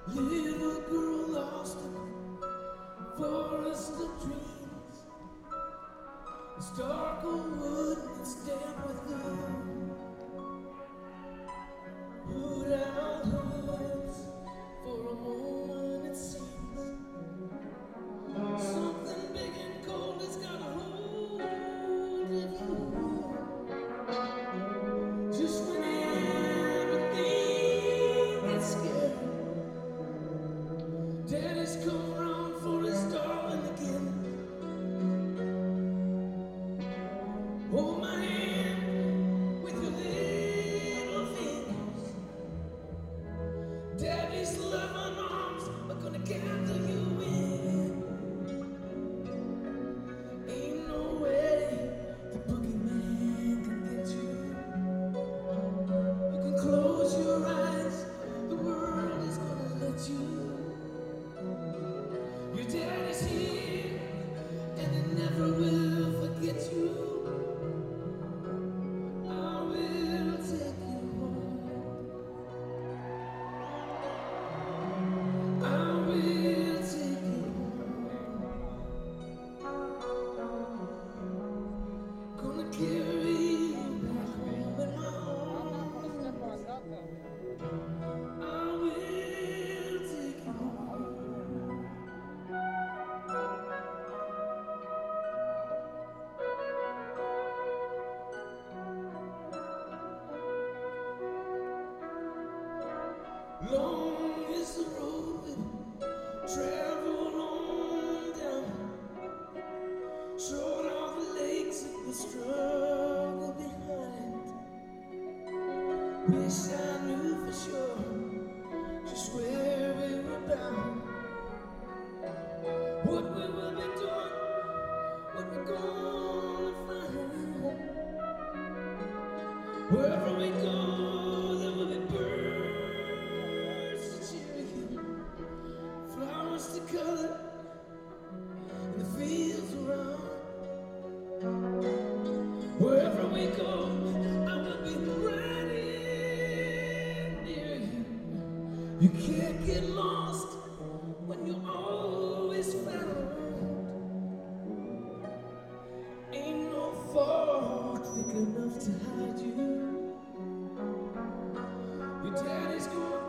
Little girl lost in a forest of dreams. It's dark old wood and it's damp with gloom. Put out hoods for a moment it seems. Something big and cold has got a hold of you. Just when everything gets scary, Daddy's come around for his darling again. Hold my hand with your little fingers. Daddy's loving arms are gonna gather you in. Ain't no way the boogeyman can get you. You can close your eyes, the world is gonna let you. Your daddy's here, and he never will forget you. I will take you home. I will take you home. Gonna carry you back home in my arms. I will take you home. Long is the road we travel on down. Short are the lakes and the struggle behind. Wish I knew for sure just where we were bound. What we will be doing, what we're gonna find. Wherever we go, there will be birds to cheer you, flowers to color in the fields around. Wherever we go, I will be right in near you. You can't get lost when you're always found. Ain't no fog thick enough to hide you. Your daddy's gonna